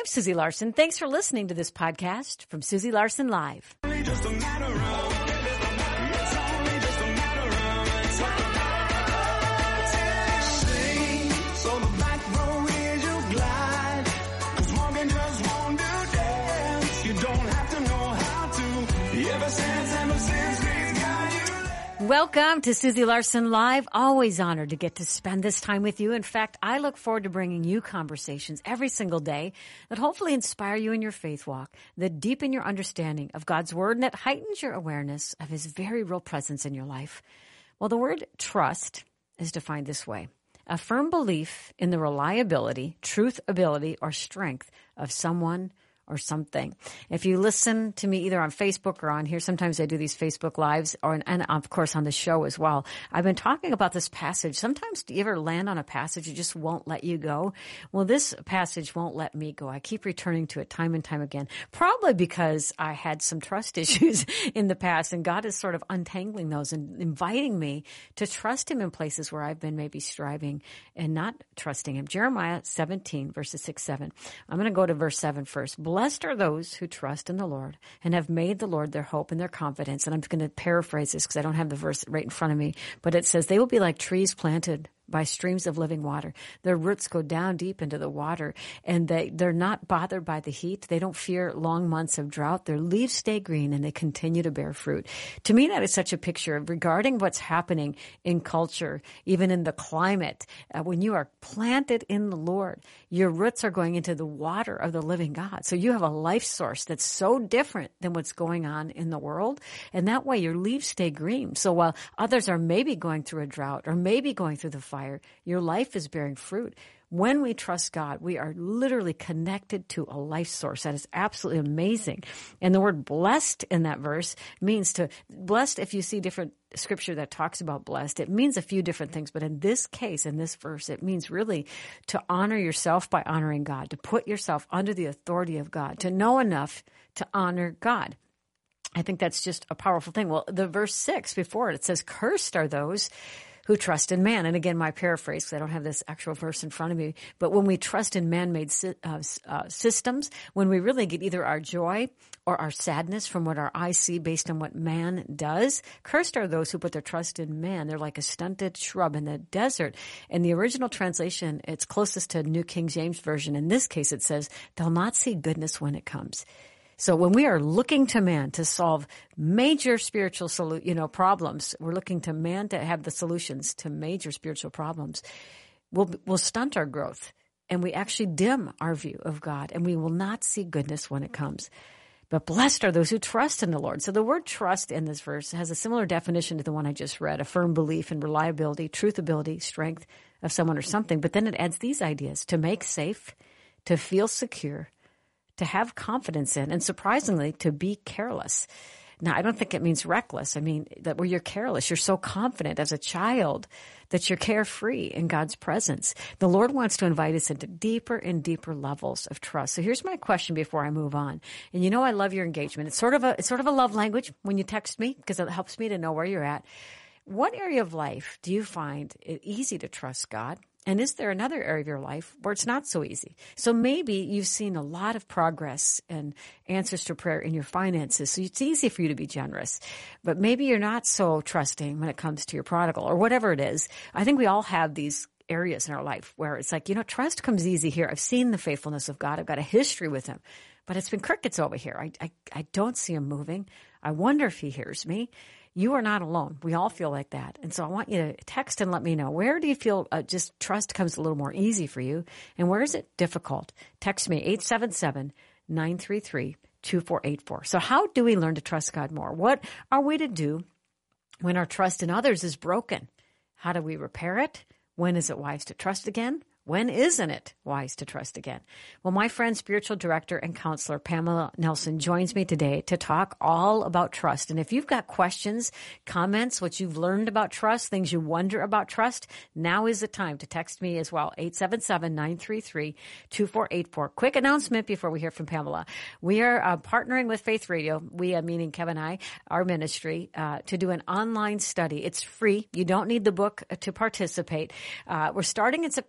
Susie Larson. Thanks for listening to this podcast from Susie Larson Live. Welcome to Susie Larson Live. Always honored to get to spend this time with you. In fact, I look forward to bringing you conversations every single day that hopefully inspire you in your faith walk, that deepen your understanding of God's Word, and that heightens your awareness of His very real presence in your life. Well, the word trust is defined this way: a firm belief in the reliability, truth, ability, or strength of someone or something. If you listen to me either on Facebook or on here, sometimes I do these Facebook Lives, and of course on the show as well. I've been talking about this passage. Sometimes do you ever land on a passage that just won't let you go? Well, this passage won't let me go. I keep returning to it time and time again, probably because I had some trust issues in the past, and God is sort of untangling those and inviting me to trust Him in places where I've been maybe striving and not trusting Him. Jeremiah 17, verses 6-7. I'm going to go to verse 7 first. Blessed are those who trust in the Lord and have made the Lord their hope and their confidence. And I'm going to paraphrase this because I don't have the verse right in front of me, but it says, they will be like trees planted by streams of living water. Their roots go down deep into the water, and they're not bothered by the heat. They don't fear long months of drought. Their leaves stay green, and they continue to bear fruit. To me, that is such a picture of regarding what's happening in culture, even in the climate. When you are planted in the Lord, your roots are going into the water of the living God. So you have a life source that's so different than what's going on in the world, and that way your leaves stay green. So while others are maybe going through a drought or maybe going through the fire, your life is bearing fruit. When we trust God, we are literally connected to a life source. That is absolutely amazing. And the word blessed in that verse means blessed, if you see different scripture that talks about blessed, it means a few different things. But in this case, in this verse, it means really to honor yourself by honoring God, to put yourself under the authority of God, to know enough to honor God. I think that's just a powerful thing. Well, the verse 6 before it says, cursed are those who trust in man. And again, my paraphrase, because I don't have this actual verse in front of me, but when we trust in man-made systems, when we really get either our joy or our sadness from what our eyes see based on what man does, cursed are those who put their trust in man. They're like a stunted shrub in the desert. In the original translation, it's closest to New King James Version. In this case, it says, they'll not see goodness when it comes. So when we are looking to man to solve major spiritual problems, we're looking to man to have the solutions to major spiritual problems, we'll stunt our growth, and we actually dim our view of God, and we will not see goodness when it comes. But blessed are those who trust in the Lord. So the word trust in this verse has a similar definition to the one I just read: a firm belief in reliability, truth, ability, strength of someone or something. But then it adds these ideas: to make safe, to feel secure, to have confidence in, and surprisingly, to be careless. Now, I don't think it means reckless. I mean, that where you're careless, you're so confident as a child that you're carefree in God's presence. The Lord wants to invite us into deeper and deeper levels of trust. So here's my question before I move on. And you know, I love your engagement. It's sort of a love language when you text me, because it helps me to know where you're at. What area of life do you find it easy to trust God? And is there another area of your life where it's not so easy? So maybe you've seen a lot of progress and answers to prayer in your finances, so it's easy for you to be generous. But maybe you're not so trusting when it comes to your prodigal or whatever it is. I think we all have these areas in our life where it's like, trust comes easy here. I've seen the faithfulness of God. I've got a history with Him. But it's been crickets over here. I don't see Him moving. I wonder if He hears me. You are not alone. We all feel like that. And so I want you to text and let me know. Where do you feel just trust comes a little more easy for you? And where is it difficult? Text me, 877-933-2484. So how do we learn to trust God more? What are we to do when our trust in others is broken? How do we repair it? When is it wise to trust again? When isn't it wise to trust again? Well, my friend, spiritual director and counselor Pamela Nelson joins me today to talk all about trust. And if you've got questions, comments, what you've learned about trust, things you wonder about trust, now is the time to text me as well, 877-933-2484. Quick announcement before we hear from Pamela. We are partnering with Faith Radio, we, meaning Kevin and I, our ministry, to do an online study. It's free. You don't need the book to participate. We're starting in September.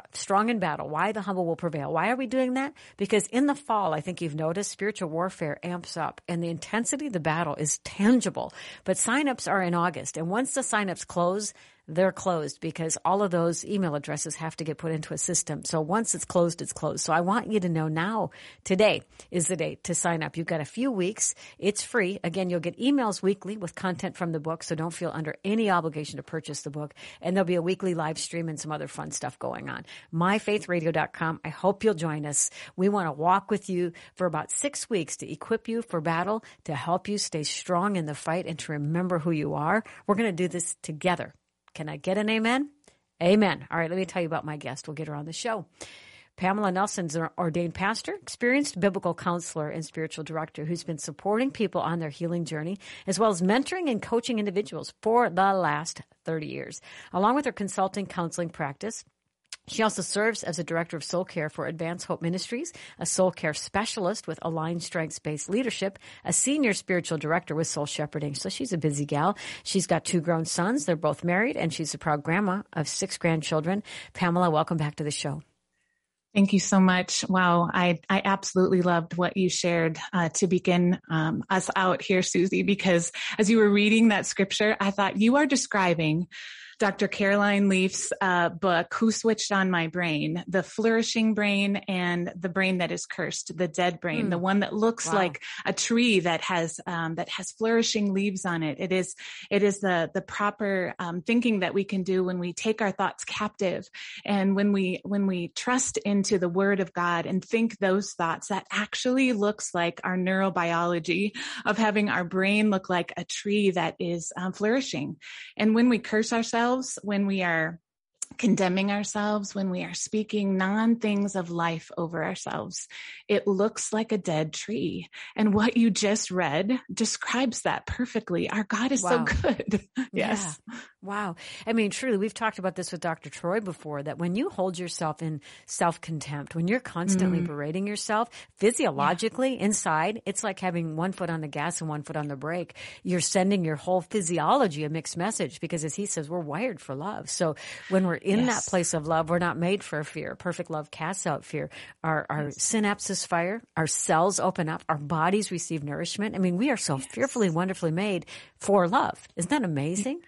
strong in battle. Why the humble will prevail. Why are we doing that? Because in the fall, I think you've noticed spiritual warfare amps up and the intensity of the battle is tangible. But signups are in August. And once the signups close, they're closed because all of those email addresses have to get put into a system. So once it's closed, it's closed. So I want you to know now, today is the date to sign up. You've got a few weeks. It's free. Again, you'll get emails weekly with content from the book. So don't feel under any obligation to purchase the book. And there'll be a weekly live stream and some other fun stuff going on. MyFaithRadio.com. I hope you'll join us. We want to walk with you for about 6 weeks to equip you for battle, to help you stay strong in the fight and to remember who you are. We're going to do this together. Can I get an amen? Amen. All right, let me tell you about my guest. We'll get her on the show. Pamela Nelson's an ordained pastor, experienced biblical counselor, and spiritual director who's been supporting people on their healing journey, as well as mentoring and coaching individuals for the last 30 years. Along with her consulting counseling practice, she also serves as a director of soul care for Advanced Hope Ministries, a soul care specialist with Aligned Strengths-Based Leadership, a senior spiritual director with Soul Shepherding. So she's a busy gal. She's got 2 grown sons. They're both married, and she's a proud grandma of 6 grandchildren. Pamela, welcome back to the show. Thank you so much. Wow. I absolutely loved what you shared to begin us out here, Susie, because as you were reading that scripture, I thought you are describing Dr. Caroline Leaf's book, Who Switched on My Brain, the flourishing brain and the brain that is cursed, the dead brain, the one that looks like a tree that has flourishing leaves on it. It is the proper thinking that we can do when we take our thoughts captive and when we trust into the Word of God and think those thoughts. That actually looks like our neurobiology of having our brain look like a tree that is flourishing. And when we curse ourselves, when we are condemning ourselves, when we are speaking non-things of life over ourselves, it looks like a dead tree. And what you just read describes that perfectly. Our God is so good. Yes. Yeah. Wow. I mean, truly, we've talked about this with Dr. Troy before, that when you hold yourself in self-contempt, when you're constantly berating yourself, physiologically inside, it's like having one foot on the gas and one foot on the brake. You're sending your whole physiology a mixed message because, as he says, we're wired for love. So when we're in that place of love, we're not made for fear. Perfect love casts out fear. Our synapses fire, our cells open up, our bodies receive nourishment. I mean, we are so fearfully, wonderfully made for love. Isn't that amazing?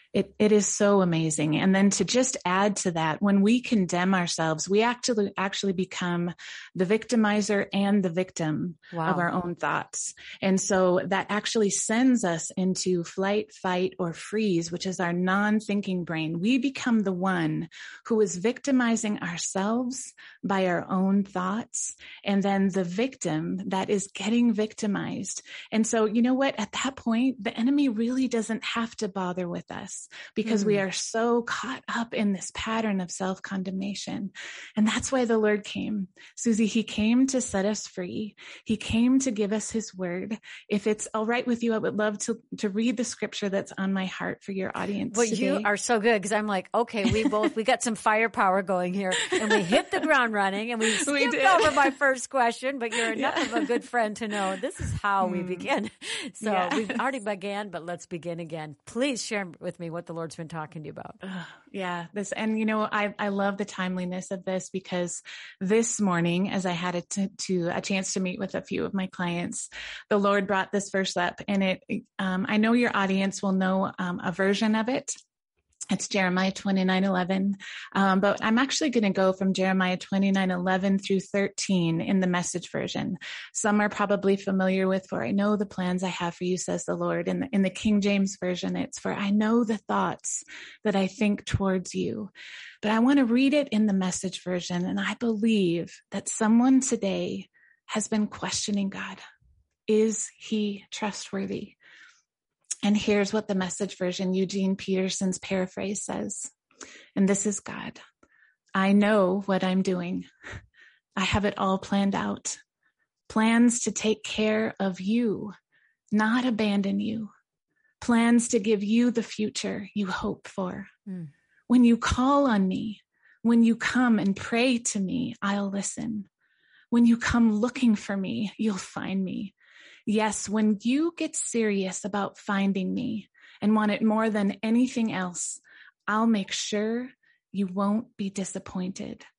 It is so amazing. And then to just add to that, when we condemn ourselves, we actually become the victimizer and the victim of our own thoughts. And so that actually sends us into flight, fight, or freeze, which is our non-thinking brain. We become the one who is victimizing ourselves by our own thoughts, and then the victim that is getting victimized. And so, you know what? At that point, the enemy really doesn't have to bother with us, because we are so caught up in this pattern of self-condemnation. And that's why the Lord came. Susie, he came to set us free. He came to give us his word. If it's all right with you, I would love to read the scripture that's on my heart for your audience Well, today. You are so good, because I'm like, okay, we got some firepower going here, and we hit the ground running, and we skipped over my first question, but you're enough of a good friend to know this is how we begin. So we've already began, but let's begin again. Please share with me what the Lord's been talking to you about. And you know, I love the timeliness of this, because this morning, as I had a chance to meet with a few of my clients, the Lord brought this verse up, and I know your audience will know a version of it. It's Jeremiah 29:11. But I'm actually going to go from Jeremiah 29:11 through 13 in the Message version. Some are probably familiar with, for I know the plans I have for you, says the Lord. In the King James version, it's for I know the thoughts that I think towards you. But I want to read it in the Message version. And I believe that someone today has been questioning God. Is he trustworthy? And here's what the Message version, Eugene Peterson's paraphrase, says. And this is God. I know what I'm doing. I have it all planned out. Plans to take care of you, not abandon you. Plans to give you the future you hope for. When you call on me, when you come and pray to me, I'll listen. When you come looking for me, you'll find me. Yes, when you get serious about finding me and want it more than anything else, I'll make sure you won't be disappointed.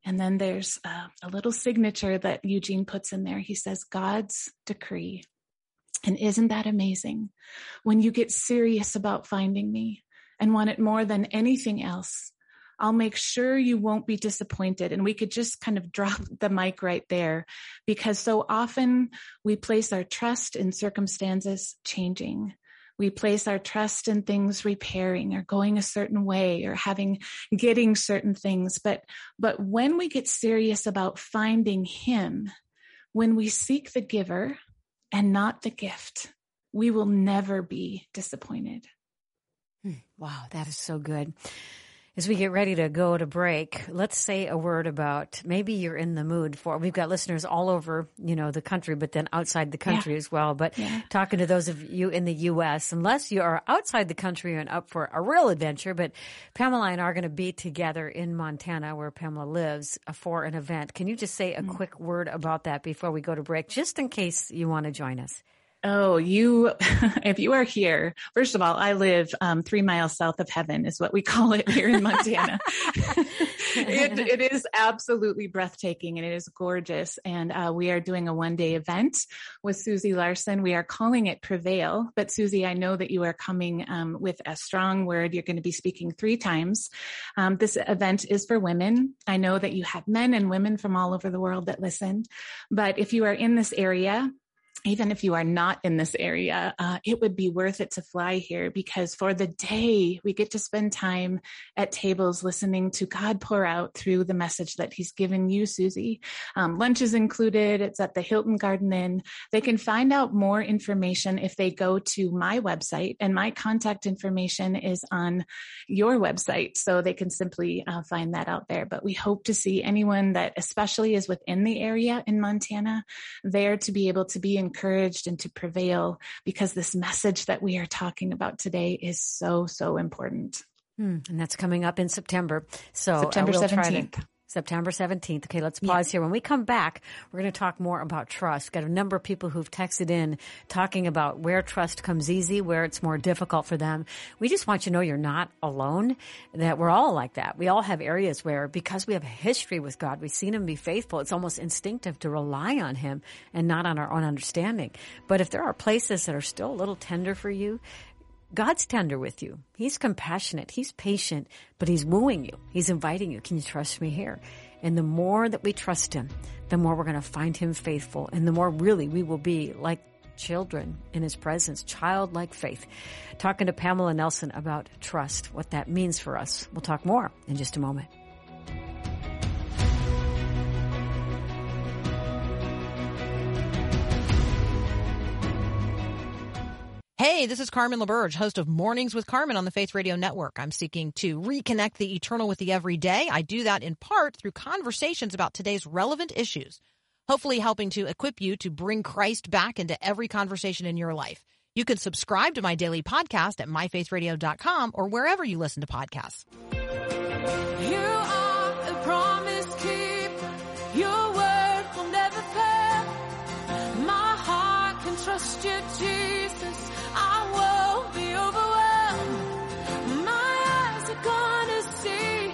And then there's a little signature that Eugene puts in there. He says, God's decree. And isn't that amazing? When you get serious about finding me and want it more than anything else, I'll make sure you won't be disappointed. And we could just kind of drop the mic right there, because so often we place our trust in circumstances changing. We place our trust in things repairing or going a certain way or getting certain things. But when we get serious about finding him, when we seek the giver and not the gift, we will never be disappointed. Wow, that is so good. As we get ready to go to break, let's say a word about, maybe you're in the mood for, we've got listeners all over, the country, but then outside the country as well. But talking to those of you in the U.S., unless you are outside the country and up for a real adventure, but Pamela and I are going to be together in Montana, where Pamela lives, for an event. Can you just say a quick word about that before we go to break, just in case you want to join us? Oh, if you are here, first of all, I live 3 miles south of heaven is what we call it here in Montana. It is absolutely breathtaking and it is gorgeous. And we are doing a 1-day event with Susie Larson. We are calling it Prevail. But Susie, I know that you are coming with a strong word. You're going to be speaking 3 times. This event is for women. I know that you have men and women from all over the world that listen. But if you are in this area, even if you are not in this area, it would be worth it to fly here, because for the day we get to spend time at tables listening to God pour out through the message that he's given you, Susie. Lunch is included. It's at the Hilton Garden Inn. They can find out more information if they go to my website, and my contact information is on your website. So they can simply find that out there. But we hope to see anyone that especially is within the area in Montana there to be able to be encouraged and to prevail, because this message that we are talking about today is so, so important. And that's coming up in September. So September 17th. September 17th. Okay, let's pause here. When we come back, we're going to talk more about trust. We've got a number of people who've texted in talking about where trust comes easy, where it's more difficult for them. We just want you to know you're not alone, that we're all like that. We all have areas where, because we have a history with God, we've seen him be faithful, it's almost instinctive to rely on him and not on our own understanding. But if there are places that are still a little tender for you, God's tender with you. He's compassionate. He's patient, but he's wooing you. He's inviting you. Can you trust me here? And the more that we trust him, the more we're going to find him faithful. And the more really we will be like children in his presence, childlike faith. Talking to Pamela Nelson about trust, what that means for us. We'll talk more in just a moment. Hey, this is Carmen LaBerge, host of Mornings with Carmen on the Faith Radio Network. I'm seeking to reconnect the eternal with the everyday. I do that in part through conversations about today's relevant issues, hopefully helping to equip you to bring Christ back into every conversation in your life. You can subscribe to my daily podcast at myfaithradio.com or wherever you listen to podcasts. You are a promise keeper. Your word will never fail. My heart can trust you, Jesus. I won't be overwhelmed. My eyes are gonna see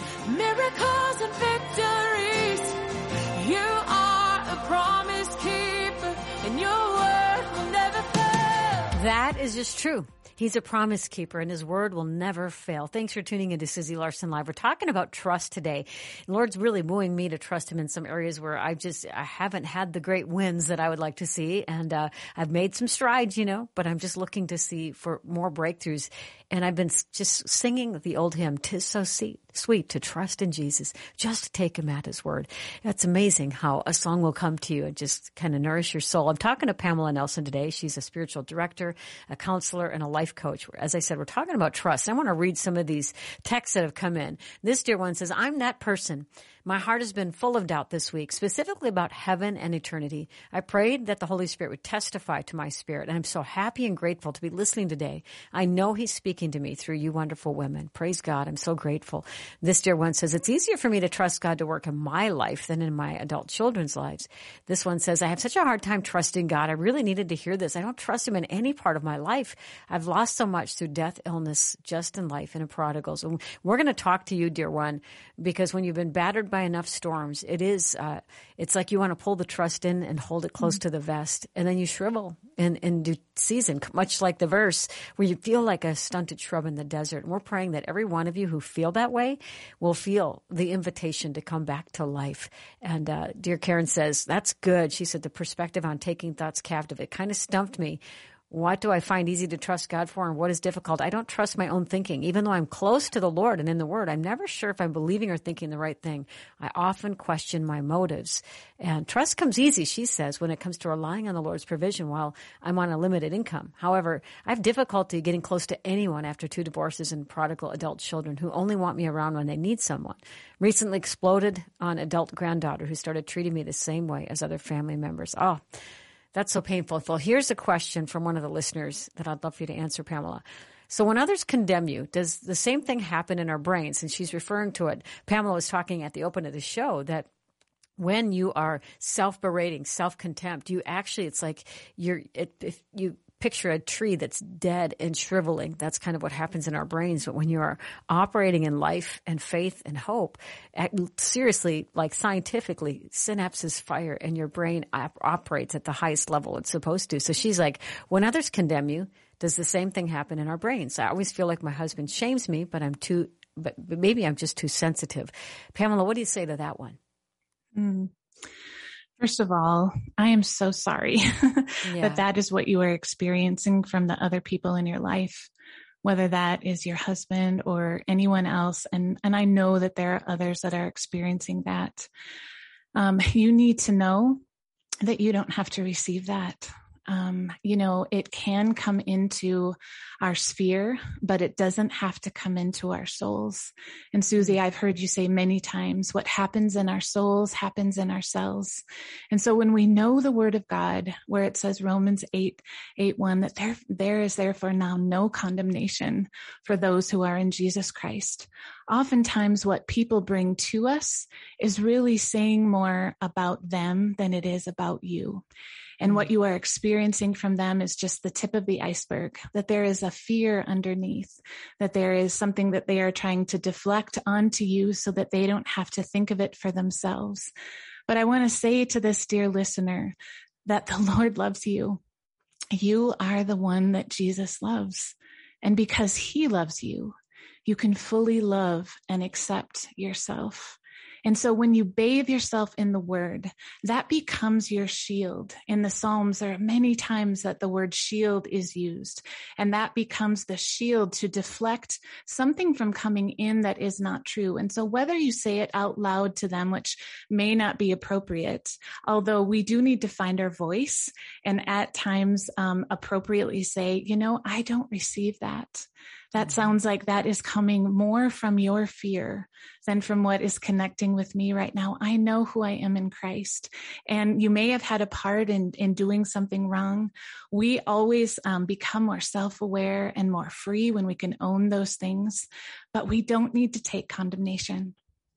miracles and victories. You are a promise keeper, and your word will never fail. That is just true. He's a promise keeper, and his word will never fail. Thanks for tuning into Susie Larson Live. We're talking about trust today. The Lord's really wooing me to trust him in some areas where I haven't had the great wins that I would like to see. And I've made some strides, but I'm just looking to see for more breakthroughs. And I've been just singing the old hymn, "'Tis so sweet to trust in Jesus, just to take him at his word." It's amazing how a song will come to you and just kind of nourish your soul. I'm talking to Pamela Nelson today. She's a spiritual director, a counselor, and a life coach. As I said, we're talking about trust. I want to read some of these texts that have come in. This dear one says, "I'm that person. My heart has been full of doubt this week, specifically about heaven and eternity. I prayed that the Holy Spirit would testify to my spirit, and I'm so happy and grateful to be listening today. I know he's speaking to me through you wonderful women. Praise God. I'm so grateful." This dear one says, "It's easier for me to trust God to work in my life than in my adult children's lives." This one says, "I have such a hard time trusting God. I really needed to hear this. I don't trust him in any part of my life. I've lost so much through death, illness, just in life, and in prodigals." And we're going to talk to you, dear one, because when you've been battered by by enough storms, it's like you want to pull the trust in and hold it close to the vest, and then you shrivel in due season, much like the verse where you feel like a stunted shrub in the desert. And we're praying that every one of you who feel that way will feel the invitation to come back to life. And dear Karen says, that's good. She said, the perspective on taking thoughts captive, it kind of stumped me. What do I find easy to trust God for, and what is difficult? I don't trust my own thinking. Even though I'm close to the Lord and in the Word, I'm never sure if I'm believing or thinking the right thing. I often question my motives. And trust comes easy, she says, when it comes to relying on the Lord's provision while I'm on a limited income. However, I have difficulty getting close to anyone after 2 divorces and prodigal adult children who only want me around when they need someone. Recently exploded on adult granddaughter who started treating me the same way as other family members. Oh, that's so painful. Well, here's a question from one of the listeners that I'd love for you to answer, Pamela. So when others condemn you, does the same thing happen in our brains? And she's referring to it. Pamela was talking at the open of the show that when you are self-berating, self-contempt, it's like if you picture a tree that's dead and shriveling. That's kind of what happens in our brains. But when you are operating in life and faith and hope, seriously, like scientifically, synapses fire and your brain operates at the highest level it's supposed to. So she's like, when others condemn you, does the same thing happen in our brains? I always feel like my husband shames me, but maybe I'm just too sensitive. Pamela, what do you say to that one? First of all, I am so sorry that is what you are experiencing from the other people in your life, whether that is your husband or anyone else. And I know that there are others that are experiencing that. You need to know that you don't have to receive that. It can come into our sphere, but it doesn't have to come into our souls. And Susie, I've heard you say many times, what happens in our souls happens in our cells. And so when we know the word of God, where it says Romans 8:1, that there is therefore now no condemnation for those who are in Jesus Christ. Oftentimes what people bring to us is really saying more about them than it is about you. And what you are experiencing from them is just the tip of the iceberg, that there is a fear underneath, that there is something that they are trying to deflect onto you so that they don't have to think of it for themselves. But I want to say to this dear listener that the Lord loves you. You are the one that Jesus loves. And because he loves you, you can fully love and accept yourself. And so when you bathe yourself in the word, that becomes your shield. In the Psalms, there are many times that the word shield is used, and that becomes the shield to deflect something from coming in that is not true. And so whether you say it out loud to them, which may not be appropriate, although we do need to find our voice and at times appropriately say, I don't receive that. That sounds like that is coming more from your fear than from what is connecting with me right now. I know who I am in Christ. And you may have had a part in doing something wrong. We always become more self-aware and more free when we can own those things, but we don't need to take condemnation.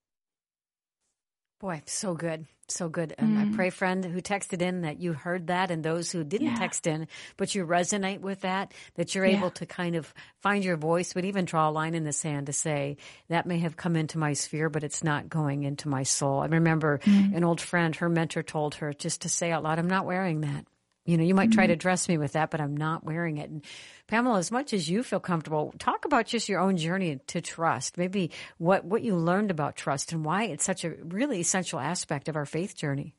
Boy, so good. So good. And I pray, friend, who texted in, that you heard that, and those who didn't text in, but you resonate with that you're able to kind of find your voice, but even draw a line in the sand to say, that may have come into my sphere, but it's not going into my soul. I remember an old friend, her mentor told her just to say out loud, I'm not wearing that. You might try to dress me with that, but I'm not wearing it. And Pamela, as much as you feel comfortable, talk about just your own journey to trust, maybe what you learned about trust and why it's such a really essential aspect of our faith journey.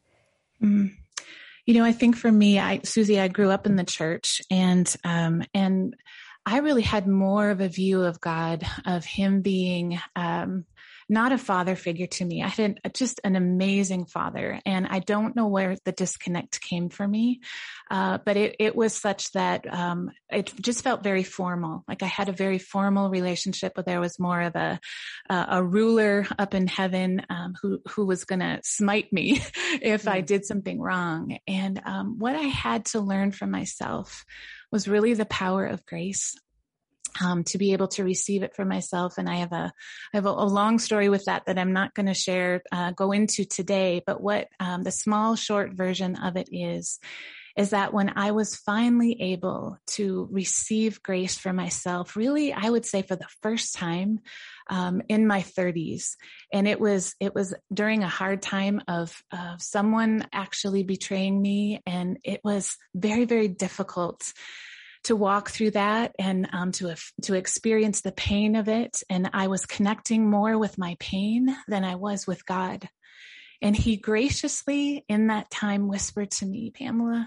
I think for me, Susie, I grew up in the church, and I really had more of a view of God, of him being not a father figure to me. I had just an amazing father, and I don't know where the disconnect came for me, but it was such that it just felt very formal. Like I had a very formal relationship, but there was more of a ruler up in heaven who was going to smite me if I did something wrong. And what I had to learn from myself was really the power of grace. To be able to receive it for myself. And I have a long story with that I'm not going to go into today, but what the small short version of it is that when I was finally able to receive grace for myself, really, I would say for the first time, in my 30s. And it was during a hard time of someone actually betraying me. And it was very, very difficult to walk through that and to experience the pain of it. And I was connecting more with my pain than I was with God. And he graciously in that time whispered to me, Pamela,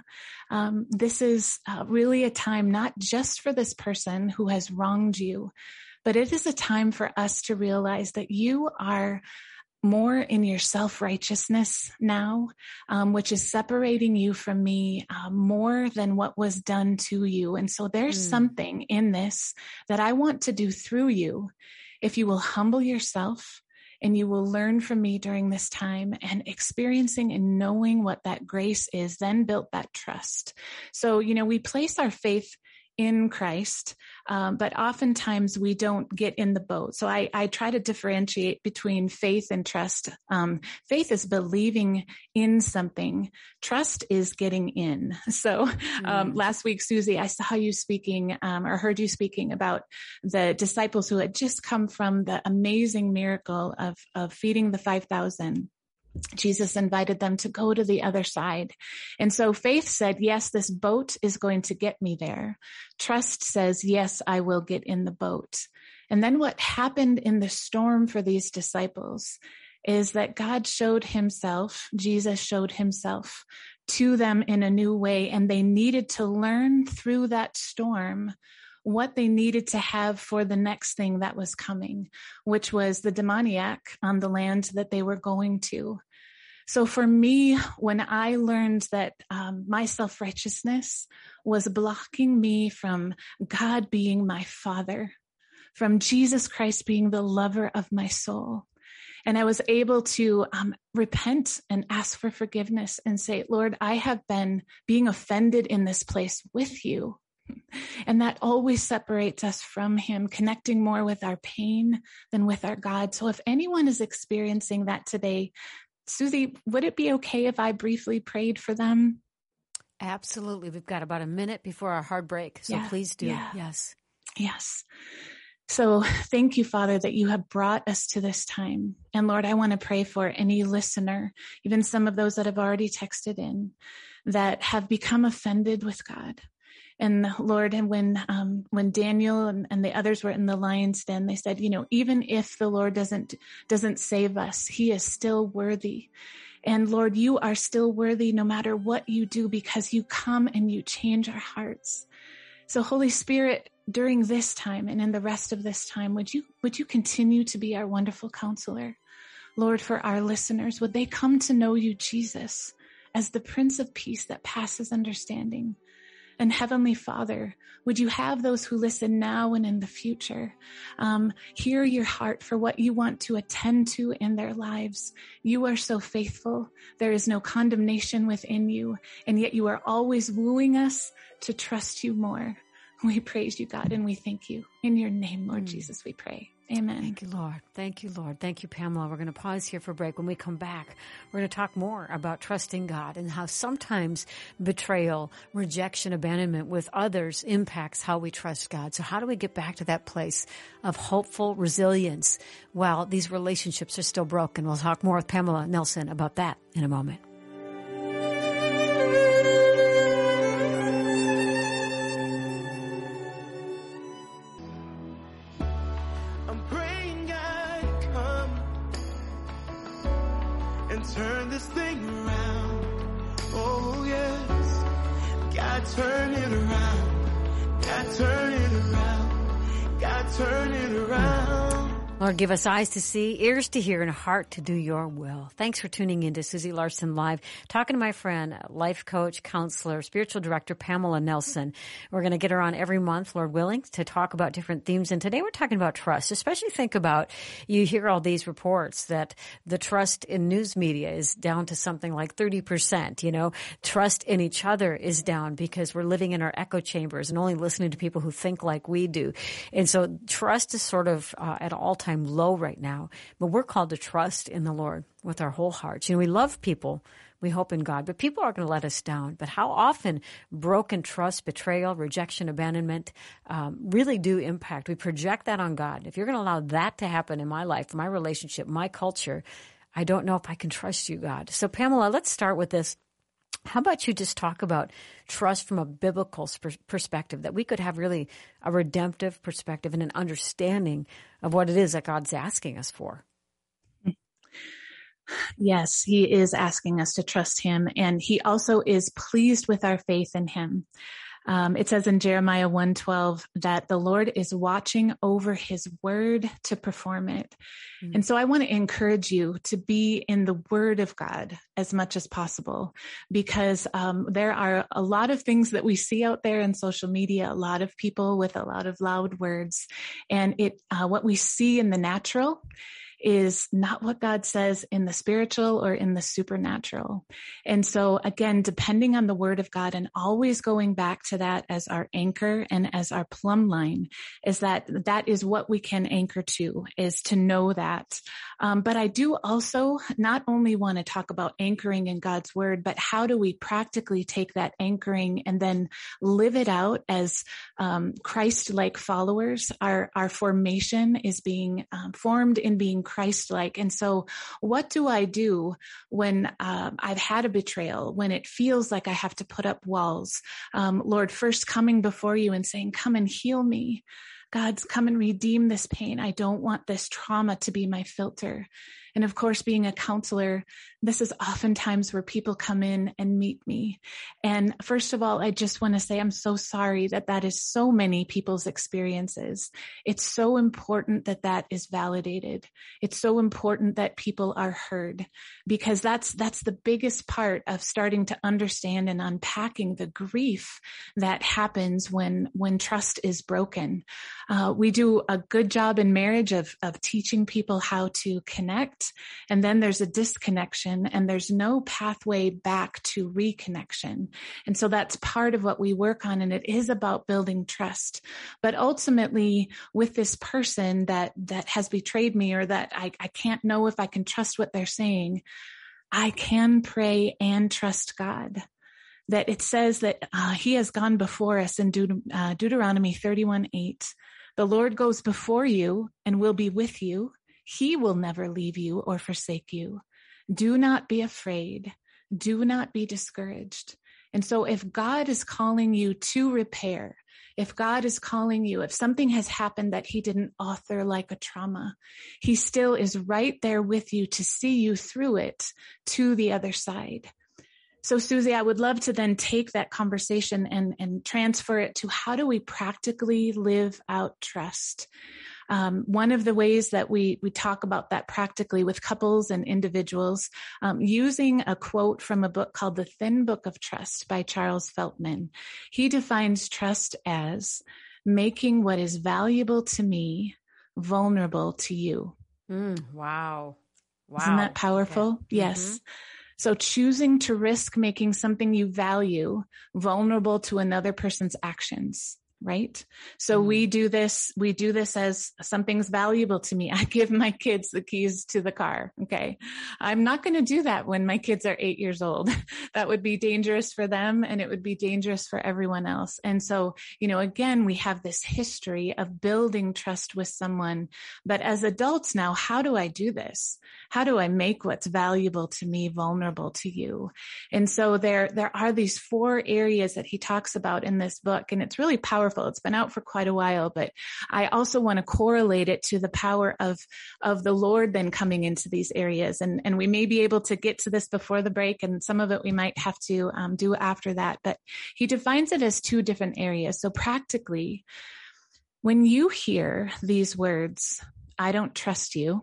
this is really a time not just for this person who has wronged you, but it is a time for us to realize that you are more in your self-righteousness now, which is separating you from me more than what was done to you. And so there's something in this that I want to do through you if you will humble yourself. And you will learn from me during this time, and experiencing and knowing what that grace is, then built that trust. So, we place our faith in Christ, but oftentimes we don't get in the boat. So I try to differentiate between faith and trust. Faith is believing in something. Trust is getting in. So last week, Susie, I saw you speaking or heard you speaking about the disciples who had just come from the amazing miracle of feeding the 5,000. Jesus invited them to go to the other side. And so faith said, yes, this boat is going to get me there. Trust says, yes, I will get in the boat. And then what happened in the storm for these disciples is that God showed himself, Jesus showed himself to them in a new way. And they needed to learn through that storm what they needed to have for the next thing that was coming, which was the demoniac on the land that they were going to. So for me, when I learned that my self-righteousness was blocking me from God being my Father, from Jesus Christ being the lover of my soul, and I was able to repent and ask for forgiveness and say, Lord, I have been being offended in this place with you. And that always separates us from him, connecting more with our pain than with our God. So if anyone is experiencing that today, Susie, would it be okay if I briefly prayed for them? Absolutely. We've got about a minute before our hard break. So please do. Yeah. Yes. So thank you, Father, that you have brought us to this time. And Lord, I want to pray for any listener, even some of those that have already texted in, that have become offended with God. And Lord, and when Daniel and the others were in the lion's den, they said, even if the Lord doesn't save us, he is still worthy. And Lord, you are still worthy no matter what you do, because you come and you change our hearts. So Holy Spirit, during this time and in the rest of this time, would you continue to be our wonderful counselor? Lord, for our listeners, would they come to know you, Jesus, as the Prince of Peace that passes understanding? And Heavenly Father, would you have those who listen now and in the future hear your heart for what you want to attend to in their lives? You are so faithful. There is no condemnation within you, and yet you are always wooing us to trust you more. We praise you, God, and we thank you. In your name, Lord Jesus, we pray. Amen. Thank you, Lord. Thank you, Lord. Thank you, Pamela. We're going to pause here for a break. When we come back, we're going to talk more about trusting God and how sometimes betrayal, rejection, abandonment with others impacts how we trust God. So how do we get back to that place of hopeful resilience while these relationships are still broken? We'll talk more with Pamela Nelson about that in a moment. Turn this thing around. Oh yes, God turn it around. God turn it around. God turn it around. Lord, give us eyes to see, ears to hear, and a heart to do your will. Thanks for tuning in to Susie Larson Live, talking to my friend, life coach, counselor, spiritual director, Pamela Nelson. We're going to get her on every month, Lord willing, to talk about different themes. And today we're talking about trust. Especially think about, you hear all these reports that the trust in news media is down to something like 30%. Trust in each other is down because we're living in our echo chambers and only listening to people who think like we do. And so trust is sort of at an all-time low right now, but we're called to trust in the Lord with our whole hearts. We love people. We hope in God. But people are going to let us down. But how often broken trust, betrayal, rejection, abandonment really do impact. We project that on God. If you're going to allow that to happen in my life, my relationship, my culture, I don't know if I can trust you, God. So Pamela, let's start with this. How about you just talk about trust from a biblical perspective, that we could have really a redemptive perspective and an understanding of what it is that God's asking us for? Yes, he is asking us to trust him, and he also is pleased with our faith in him. It says in Jeremiah 1:12 that the Lord is watching over his word to perform it. Mm-hmm. And so I want to encourage you to be in the word of God as much as possible, because there are a lot of things that we see out there in social media, a lot of people with a lot of loud words, and what we see in the natural is not what God says in the spiritual or in the supernatural. And so again, depending on the word of God and always going back to that as our anchor and as our plumb line, is that is what we can anchor to, is to know that. But I do also not only want to talk about anchoring in God's word, but how do we practically take that anchoring and then live it out as Christ-like followers? Our formation is being formed in being Christ-like. And so what do I do when I've had a betrayal, when it feels like I have to put up walls? Lord, first coming before you and saying, come and heal me. God's come and redeem this pain. I don't want this trauma to be my filter. And of course, being a counselor, this is oftentimes where people come in and meet me. And first of all, I just want to say, I'm so sorry that is so many people's experiences. It's so important that is validated. It's so important that people are heard, because that's the biggest part of starting to understand and unpacking the grief that happens when trust is broken. We do a good job in marriage of teaching people how to connect. And then there's a disconnection and there's no pathway back to reconnection. And so that's part of what we work on. And it is about building trust. But ultimately with this person that has betrayed me, or that I can't know if I can trust what they're saying, I can pray and trust God. That it says that he has gone before us in Deuteronomy 31:8. The Lord goes before you and will be with you. He will never leave you or forsake you. Do not be afraid. Do not be discouraged. And so if God is calling you to repair, if God is calling you, if something has happened that he didn't author like a trauma, he still is right there with you to see you through it to the other side. So Susie, I would love to then take that conversation and transfer it to how do we practically live out trust? One of the ways that we talk about that practically with couples and individuals, using a quote from a book called The Thin Book of Trust by Charles Feltman. He defines trust as making what is valuable to me vulnerable to you. Wow. Isn't that powerful? Okay. Yes. Mm-hmm. So choosing to risk making something you value vulnerable to another person's actions. Right? So we do this as something's valuable to me. I give my kids the keys to the car. Okay. I'm not going to do that when my kids are 8 years old. That would be dangerous for them and it would be dangerous for everyone else. And so, again, we have this history of building trust with someone, but as adults now, how do I do this? How do I make what's valuable to me vulnerable to you? And so there are these 4 areas that he talks about in this book, and it's really powerful. It's been out for quite a while, but I also want to correlate it to the power of the Lord then coming into these areas. And we may be able to get to this before the break, and some of it we might have to do after that. But he defines it as 2 different areas. So practically, when you hear these words, I don't trust you,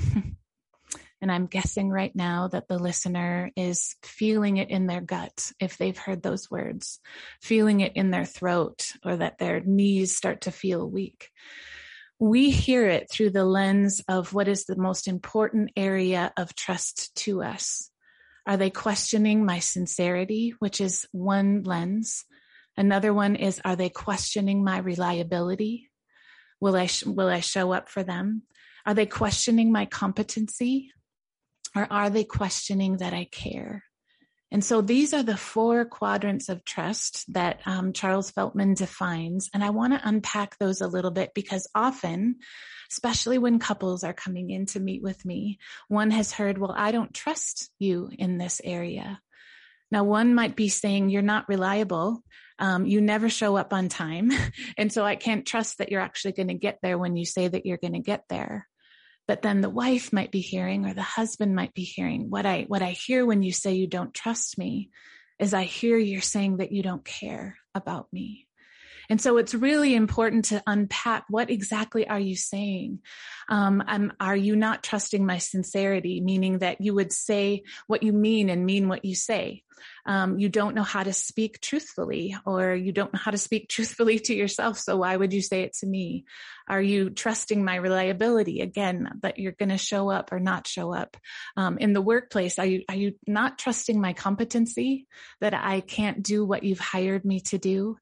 and I'm guessing right now that the listener is feeling it in their gut if they've heard those words, feeling it in their throat, or that their knees start to feel weak. We hear it through the lens of what is the most important area of trust to us. Are they questioning my sincerity, which is one lens? Another one is, are they questioning my reliability? Will I show up for them? Are they questioning my competency? Or are they questioning that I care? And so these are the 4 quadrants of trust that Charles Feltman defines. And I want to unpack those a little bit because often, especially when couples are coming in to meet with me, one has heard, well, I don't trust you in this area. Now, one might be saying you're not reliable. You never show up on time. And so I can't trust that you're actually going to get there when you say that you're going to get there. But then the wife might be hearing, or the husband might be hearing, what I hear when you say you don't trust me is I hear you're saying that you don't care about me. And so it's really important to unpack, what exactly are you saying? Are you not trusting my sincerity, meaning that you would say what you mean and mean what you say? You don't know how to speak truthfully, or you don't know how to speak truthfully to yourself. So why would you say it to me? Are you trusting my reliability? Again, that you're going to show up or not show up. In the workplace, are you not trusting my competency, that I can't do what you've hired me to do?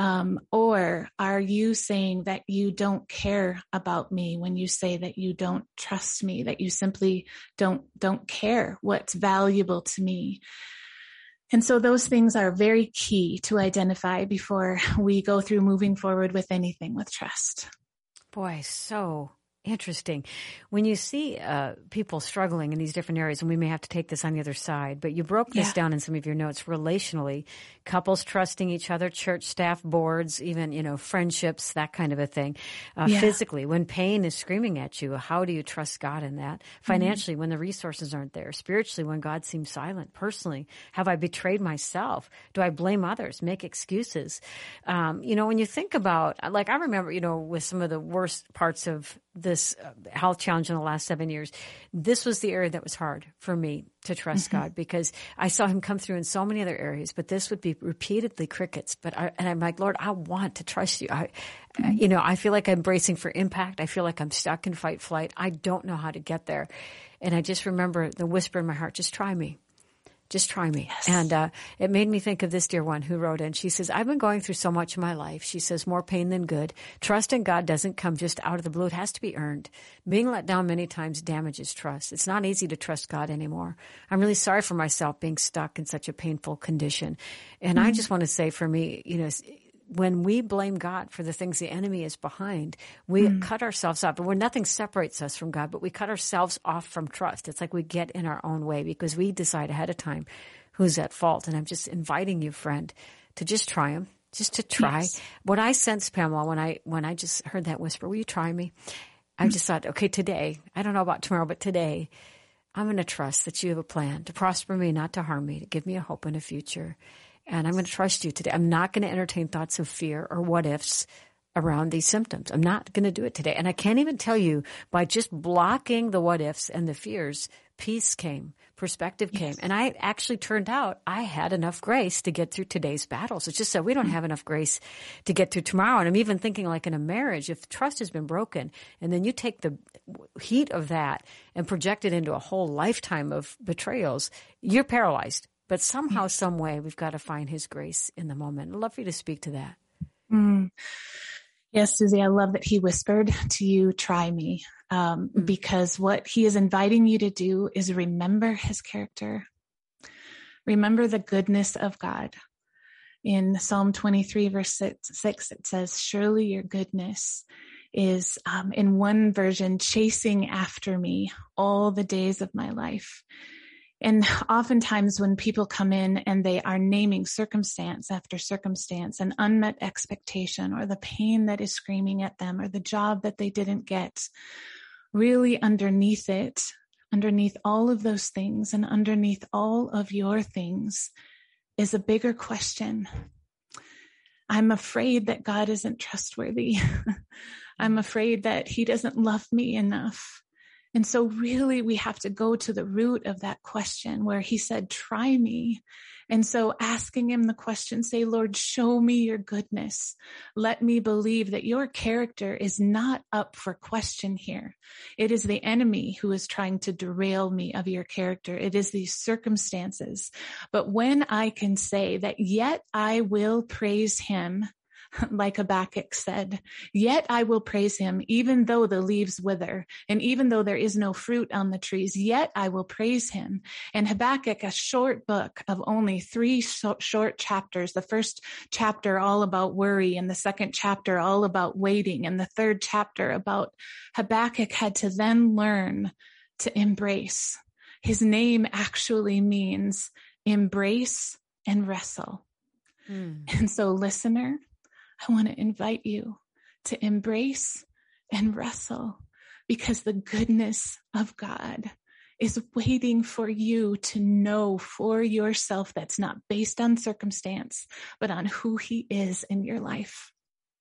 Or are you saying that you don't care about me when you say that you don't trust me, that you simply don't care what's valuable to me? And so those things are very key to identify before we go through moving forward with anything with trust. Boy, so interesting. When you see people struggling in these different areas, and we may have to take this on the other side, but you broke this down in some of your notes relationally, couples trusting each other, church staff, boards, even, friendships, that kind of a thing. Physically, when pain is screaming at you, how do you trust God in that? Financially, when the resources aren't there. Spiritually, when God seems silent. Personally, have I betrayed myself? Do I blame others, make excuses? When you think about, like I remember, with some of the worst parts of this health challenge in the last 7 years, this was the area that was hard for me to trust God, because I saw him come through in so many other areas, but this would be repeatedly crickets. And I'm like, Lord, I want to trust you. I feel like I'm bracing for impact. I feel like I'm stuck in fight flight. I don't know how to get there. And I just remember the whisper in my heart, just try me. Just try me. Yes. And it made me think of this dear one who wrote in. She says, I've been going through so much in my life. She says, more pain than good. Trust in God doesn't come just out of the blue. It has to be earned. Being let down many times damages trust. It's not easy to trust God anymore. I'm really sorry for myself being stuck in such a painful condition. And I just want to say, for me, when we blame God for the things the enemy is behind, we cut ourselves off. But nothing separates us from God, but we cut ourselves off from trust. It's like we get in our own way because we decide ahead of time who's at fault. And I'm just inviting you, friend, to just try him, just to try. Yes. What I sensed, Pamela, when I just heard that whisper, will you try me? I just thought, okay, today, I don't know about tomorrow, but today, I'm going to trust that you have a plan to prosper me, not to harm me, to give me a hope and a future. And I'm going to trust you today. I'm not going to entertain thoughts of fear or what ifs around these symptoms. I'm not going to do it today. And I can't even tell you, by just blocking the what ifs and the fears, peace came, perspective came. And I actually turned out I had enough grace to get through today's battles. It's just that we don't have enough grace to get through tomorrow. And I'm even thinking, like in a marriage, if trust has been broken and then you take the heat of that and project it into a whole lifetime of betrayals, you're paralyzed. But somehow, some way, we've got to find his grace in the moment. I'd love for you to speak to that. Yes, Susie, I love that he whispered to you, try me, because what he is inviting you to do is remember his character. Remember the goodness of God. In Psalm 23, verse 6, it says, surely your goodness is, in one version, chasing after me all the days of my life. And oftentimes when people come in and they are naming circumstance after circumstance, an unmet expectation, or the pain that is screaming at them, or the job that they didn't get, really underneath it, underneath all of those things and underneath all of your things is a bigger question. I'm afraid that God isn't trustworthy. I'm afraid that he doesn't love me enough. And so really we have to go to the root of that question where he said, try me. And so asking him the question, say, Lord, show me your goodness. Let me believe that your character is not up for question here. It is the enemy who is trying to derail me of your character. It is these circumstances. But when I can say that, yet I will praise him, like Habakkuk said, yet I will praise him, even though the leaves wither, and even though there is no fruit on the trees, yet I will praise him. And Habakkuk, a short book of only 3 short chapters, the first chapter all about worry, and the second chapter all about waiting, and the third chapter about Habakkuk had to then learn to embrace. His name actually means embrace and wrestle. And so, listener, I want to invite you to embrace and wrestle, because the goodness of God is waiting for you to know for yourself that's not based on circumstance, but on who he is in your life.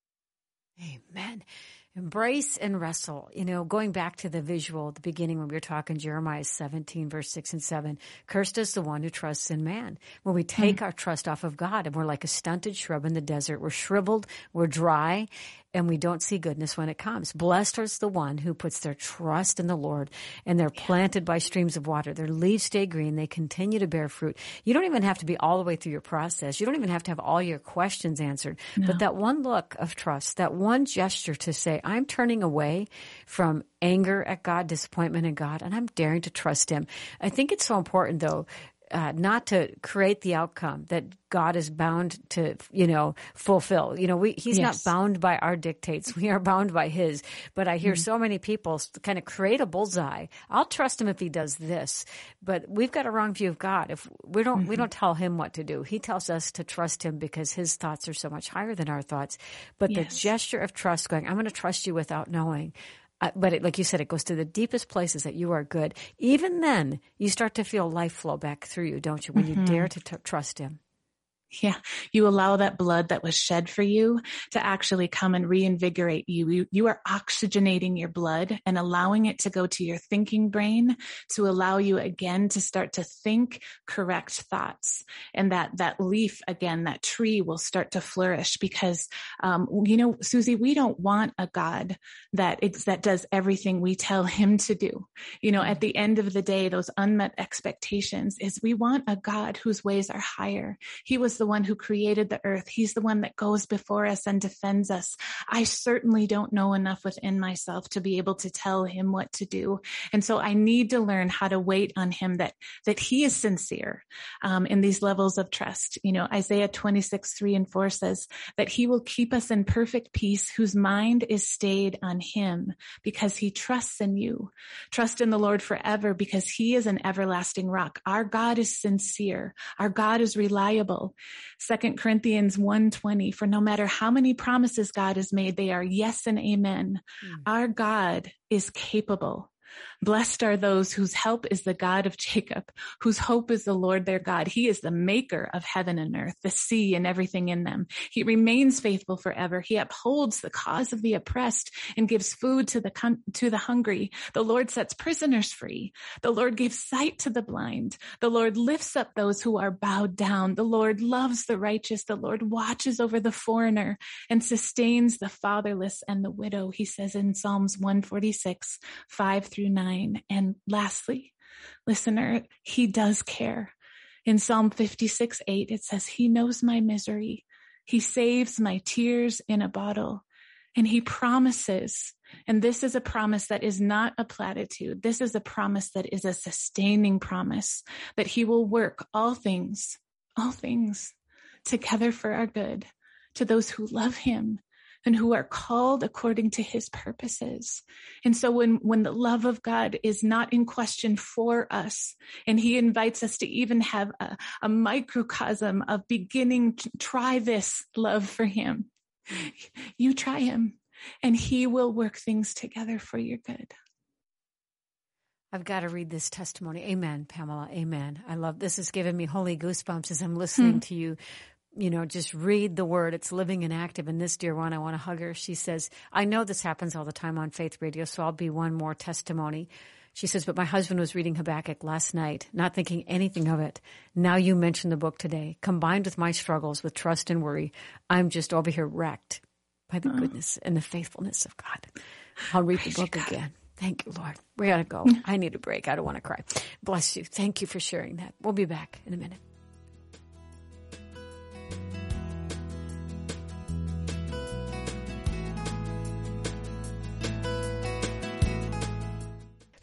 Amen. Embrace and wrestle. You know, going back to the visual at the beginning when we were talking Jeremiah 17, verse 6 and 7, cursed is the one who trusts in man. When we take our trust off of God and we're like a stunted shrub in the desert, we're shriveled, we're dry, and we don't see goodness when it comes. Blessed is the one who puts their trust in the Lord, and they're planted by streams of water. Their leaves stay green. They continue to bear fruit. You don't even have to be all the way through your process. You don't even have to have all your questions answered. No. But that one look of trust, that one gesture to say, I'm turning away from anger at God, disappointment in God, and I'm daring to trust him. I think it's so important, though, not to create the outcome that God is bound to, fulfill. He's not bound by our dictates. We are bound by his. But I hear so many people kind of create a bullseye. I'll trust him if he does this. But we've got a wrong view of God. If we don't tell him what to do. He tells us to trust him because his thoughts are so much higher than our thoughts. But the gesture of trust, going, I'm going to trust you without knowing. But like you said, it goes to the deepest places that you are good. Even then, you start to feel life flow back through you, don't you, when you dare to trust him? Yeah, you allow that blood that was shed for you to actually come and reinvigorate you. You are oxygenating your blood and allowing it to go to your thinking brain to allow you again to start to think correct thoughts. And that leaf, again, that tree will start to flourish because, Susie, we don't want a God that does everything we tell him to do. At the end of the day, those unmet expectations is we want a God whose ways are higher. He was the one who created the earth. He's the one that goes before us and defends us. I certainly don't know enough within myself to be able to tell him what to do. And so I need to learn how to wait on him, that he is sincere in these levels of trust. Isaiah 26:3-4 says that he will keep us in perfect peace whose mind is stayed on him because he trusts in you. Trust in the Lord forever because he is an everlasting rock. Our God is sincere. Our God is reliable. 2 Corinthians 1:20, for no matter how many promises God has made, they are yes and amen. Our God is capable. Blessed are those whose help is the God of Jacob, whose hope is the Lord their God. He is the maker of heaven and earth, the sea and everything in them. He remains faithful forever. He upholds the cause of the oppressed and gives food to the hungry. The Lord sets prisoners free. The Lord gives sight to the blind. The Lord lifts up those who are bowed down. The Lord loves the righteous. The Lord watches over the foreigner and sustains the fatherless and the widow, he says in Psalms 146, 5-9. And lastly, listener, he does care. In Psalm 56:8, it says, he knows my misery. He saves my tears in a bottle. And he promises, and this is a promise that is not a platitude. This is a promise that is a sustaining promise, that he will work all things together for our good to those who love him and who are called according to his purposes. And so when the love of God is not in question for us, and he invites us to even have a microcosm of beginning to try this love for him, you try him and he will work things together for your good. I've got to read this testimony. Amen, Pamela. Amen. I love this. Has given me holy goosebumps as I'm listening to you. Just read the word. It's living and active. And this dear one, I want to hug her. She says, I know this happens all the time on Faith Radio, so I'll be one more testimony. She says, but my husband was reading Habakkuk last night, not thinking anything of it. Now you mentioned the book today. Combined with my struggles with trust and worry, I'm just over here wrecked by the goodness and the faithfulness of God. I'll read the book again. Thank you, Lord. We got to go. I need a break. I don't want to cry. Bless you. Thank you for sharing that. We'll be back in a minute.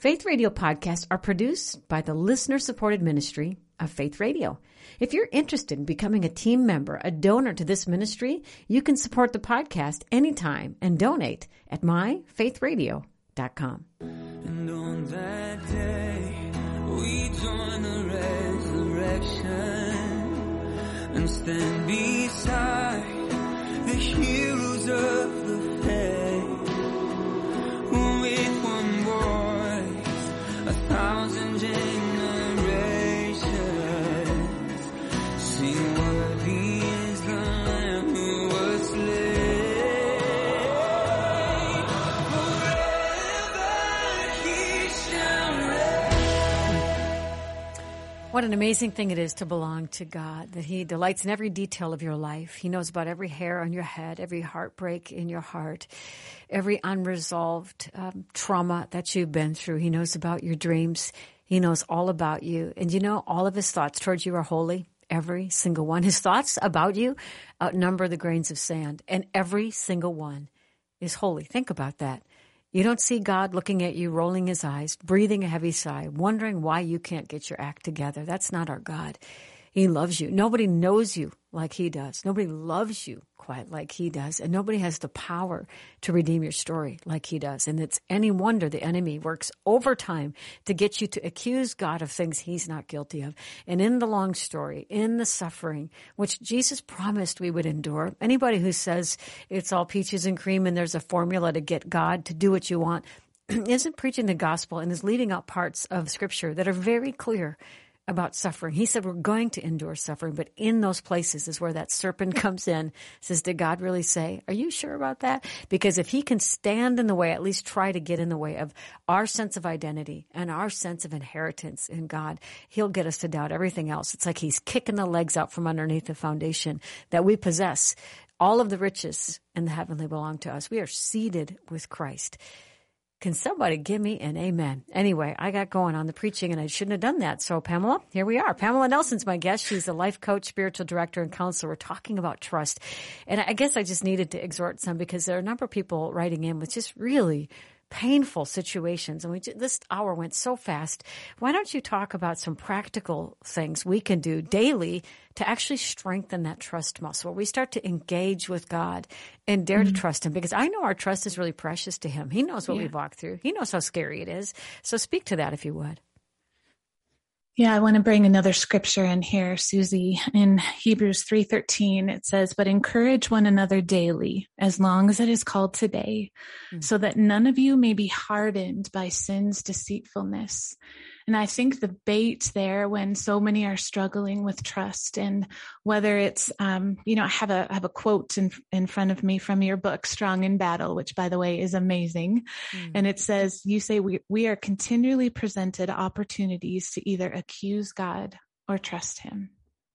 Faith Radio podcasts are produced by the listener-supported ministry of Faith Radio. If you're interested in becoming a team member, a donor to this ministry, you can support the podcast anytime and donate at myfaithradio.com. And on that day, we join the resurrection and stand beside the heroes of the faith, with one voice, 1,000 generations sing, worthy is the Lamb who was slain. Forever he shall reign. What an amazing thing it is to belong to God, that He delights in every detail of your life. He knows about every hair on your head, every heartbreak in your heart, every unresolved trauma that you've been through. He knows about your dreams. He knows all about you. And you know, all of His thoughts towards you are holy, every single one. His thoughts about you outnumber the grains of sand, and every single one is holy. Think about that. You don't see God looking at you, rolling His eyes, breathing a heavy sigh, wondering why you can't get your act together. That's not our God. He loves you. Nobody knows you like He does. Nobody loves you quite like He does. And nobody has the power to redeem your story like He does. And it's any wonder the enemy works overtime to get you to accuse God of things He's not guilty of. And in the long story, in the suffering, which Jesus promised we would endure, anybody who says it's all peaches and cream and there's a formula to get God to do what you want isn't preaching the gospel and is leaving out parts of Scripture that are very clear about suffering. He said we're going to endure suffering, but in those places is where that serpent comes in, says, did God really say? Are you sure about that? Because if He can stand in the way, at least try to get in the way of our sense of identity and our sense of inheritance in God, He'll get us to doubt everything else. It's like He's kicking the legs out from underneath the foundation that we possess. All of the riches in the heavenly belong to us. We are seated with Christ. Can somebody give me an amen? Anyway, I got going on the preaching and I shouldn't have done that. So Pamela, here we are. Pamela Nelson's my guest. She's a life coach, spiritual director, and counselor. We're talking about trust. And I guess I just needed to exhort some because there are a number of people writing in with just really painful situations. And this hour went so fast. Why don't you talk about some practical things we can do daily to actually strengthen that trust muscle, where we start to engage with God and dare to trust Him? Because I know our trust is really precious to Him. He knows what we've walked through. He knows how scary it is. So speak to that if you would. Yeah, I want to bring another scripture in here, Susie. In Hebrews 3:13, it says, but encourage one another daily, as long as it is called today, so that none of you may be hardened by sin's deceitfulness. And I think the bait there, when so many are struggling with trust, and whether it's, I have a quote in front of me from your book, Strong in Battle, which, by the way, is amazing. And it says, you say we are continually presented opportunities to either accuse God or trust Him.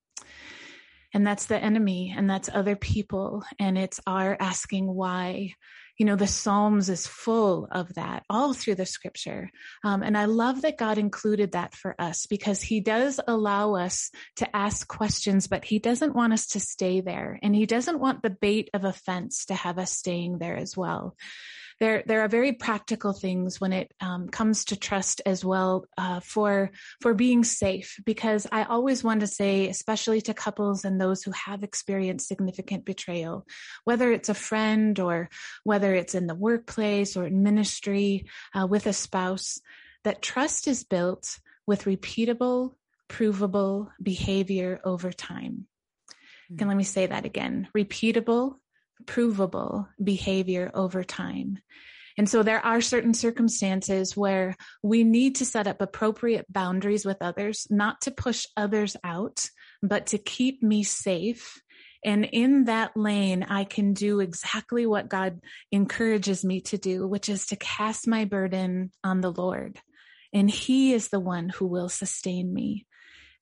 And that's the enemy, and that's other people, and it's our asking why. The Psalms is full of that all through the Scripture. And I love that God included that for us, because He does allow us to ask questions, but He doesn't want us to stay there. And He doesn't want the bait of offense to have us staying there as well. There are very practical things when it comes to trust as well, for being safe, because I always want to say, especially to couples and those who have experienced significant betrayal, whether it's a friend or whether it's in the workplace or in ministry with a spouse, that trust is built with repeatable, provable behavior over time. And let me say that again: repeatable, provable behavior over time. And so there are certain circumstances where we need to set up appropriate boundaries with others, not to push others out, but to keep me safe. And in that lane, I can do exactly what God encourages me to do, which is to cast my burden on the Lord. And He is the one who will sustain me.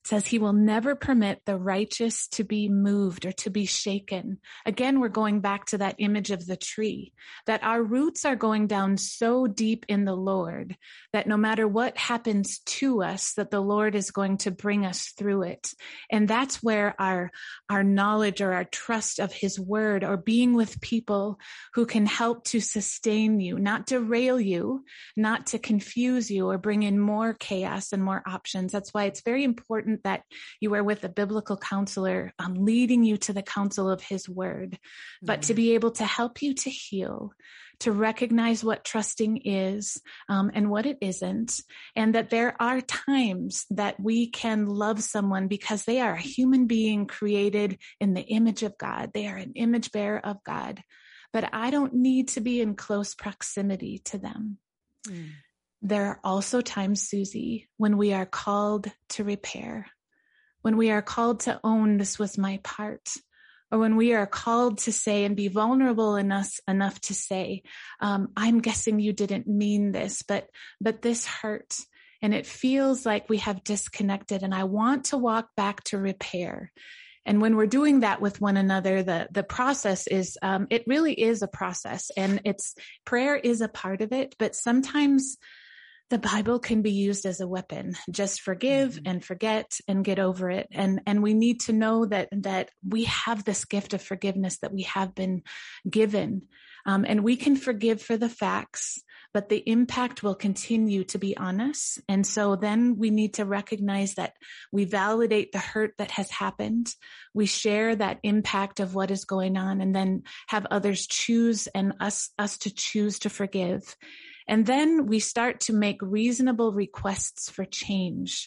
It says he will never permit the righteous to be moved or to be shaken. Again, we're going back to that image of the tree, that our roots are going down so deep in the Lord that no matter what happens to us, that the Lord is going to bring us through it. And that's where our knowledge or our trust of his word, or being with people who can help to sustain you, not derail you, not to confuse you or bring in more chaos and more options. That's why it's very important that you are with a biblical counselor, leading you to the counsel of his word, but to be able to help you to heal, to recognize what trusting is and what it isn't, and that there are times that we can love someone because they are a human being created in the image of God. They are an image bearer of God, but I don't need to be in close proximity to them. There are also times, Susie, when we are called to repair, when we are called to own this was my part, or when we are called to say and be vulnerable enough to say, I'm guessing you didn't mean this, but this hurt. And it feels like we have disconnected, and I want to walk back to repair. And when we're doing that with one another, the process is, it really is a process, and prayer is a part of it, but sometimes the Bible can be used as a weapon. Just forgive and forget and get over it. And we need to know that we have this gift of forgiveness that we have been given. And we can forgive for the facts, but the impact will continue to be on us. And so then we need to recognize that we validate the hurt that has happened. We share that impact of what is going on, and then have others choose and us to choose to forgive. And then we start to make reasonable requests for change.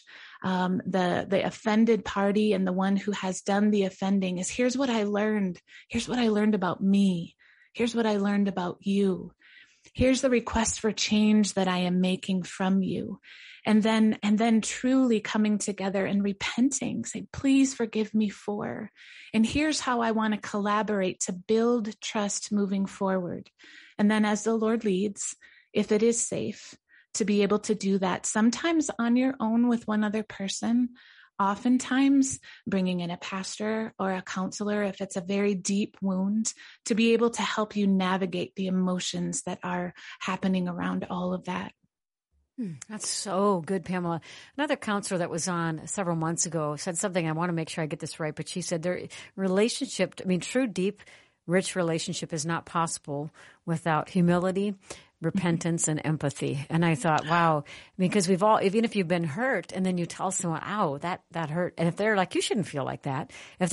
The offended party and the one who has done the offending is, here's what I learned. Here's what I learned about me. Here's what I learned about you. Here's the request for change that I am making from you. And then truly coming together and repenting, say, please forgive me for. And here's how I want to collaborate to build trust moving forward. And then as the Lord leads, if it is safe to be able to do that, sometimes on your own with one other person, oftentimes bringing in a pastor or a counselor, if it's a very deep wound, to be able to help you navigate the emotions that are happening around all of that. That's so good, Pamela. Another counselor that was on several months ago said something, I want to make sure I get this right, but she said their relationship, true, deep, rich relationship is not possible without humility, repentance, and empathy. And I thought, wow, because we've all, even if you've been hurt and then you tell someone, ow, that hurt. And if they're like, you shouldn't feel like that.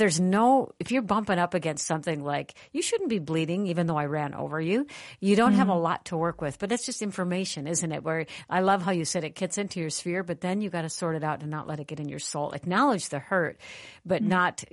If you're bumping up against something like, you shouldn't be bleeding, even though I ran over you, you don't have a lot to work with. But it's just information, isn't it? Where I love how you said it gets into your sphere, but then you got to sort it out and not let it get in your soul. Acknowledge the hurt, but not,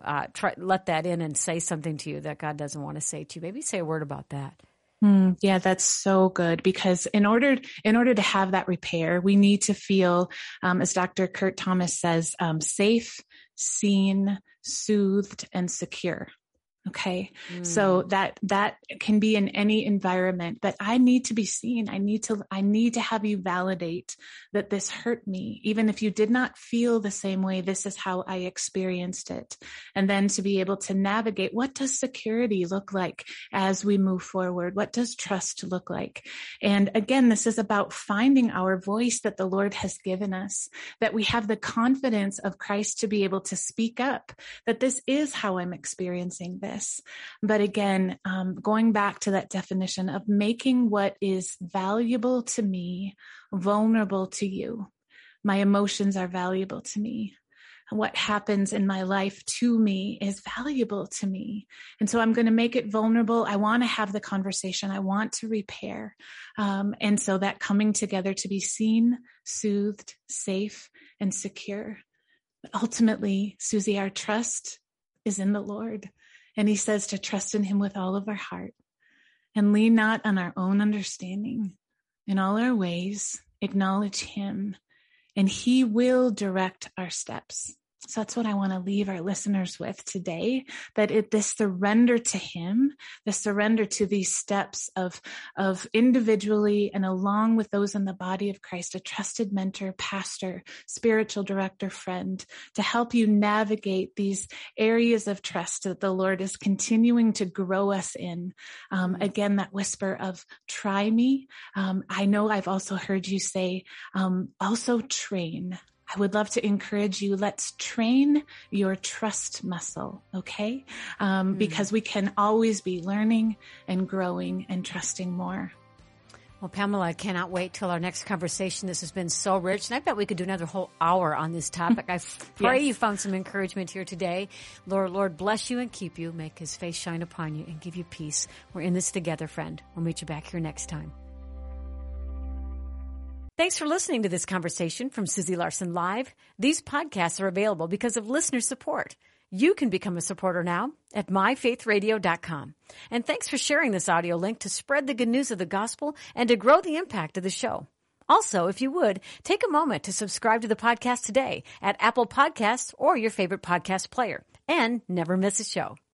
let that in and say something to you that God doesn't want to say to you. Maybe say a word about that. Yeah, that's so good, because in order to have that repair, we need to feel, as Dr. Kurt Thomas says, safe, seen, soothed, and secure. Okay. So that can be in any environment, but I need to be seen. I need to have you validate that this hurt me. Even if you did not feel the same way, this is how I experienced it. And then to be able to navigate, what does security look like as we move forward? What does trust look like? And again, this is about finding our voice that the Lord has given us, that we have the confidence of Christ to be able to speak up, that this is how I'm experiencing this. But again, going back to that definition of making what is valuable to me vulnerable to you. My emotions are valuable to me. What happens in my life to me is valuable to me. And so I'm going to make it vulnerable. I want to have the conversation. I want to repair. And so that coming together to be seen, soothed, safe, and secure. But ultimately, Susie, our trust is in the Lord. And he says to trust in him with all of our heart and lean not on our own understanding. In all our ways, acknowledge him, and he will direct our steps. So that's what I want to leave our listeners with today, that this surrender to him, the surrender to these steps of individually and along with those in the body of Christ, a trusted mentor, pastor, spiritual director, friend, to help you navigate these areas of trust that the Lord is continuing to grow us in. Again, that whisper of try me. I know I've also heard you say, also train. I would love to encourage you. Let's train your trust muscle, okay? Because we can always be learning and growing and trusting more. Well, Pamela, I cannot wait till our next conversation. This has been so rich, and I bet we could do another whole hour on this topic. I pray you found some encouragement here today. Lord, bless you and keep you, make his face shine upon you and give you peace. We're in this together, friend. We'll meet you back here next time. Thanks for listening to this conversation from Susie Larson Live. These podcasts are available because of listener support. You can become a supporter now at myfaithradio.com. And thanks for sharing this audio link to spread the good news of the gospel and to grow the impact of the show. Also, if you would, take a moment to subscribe to the podcast today at Apple Podcasts or your favorite podcast player. And never miss a show.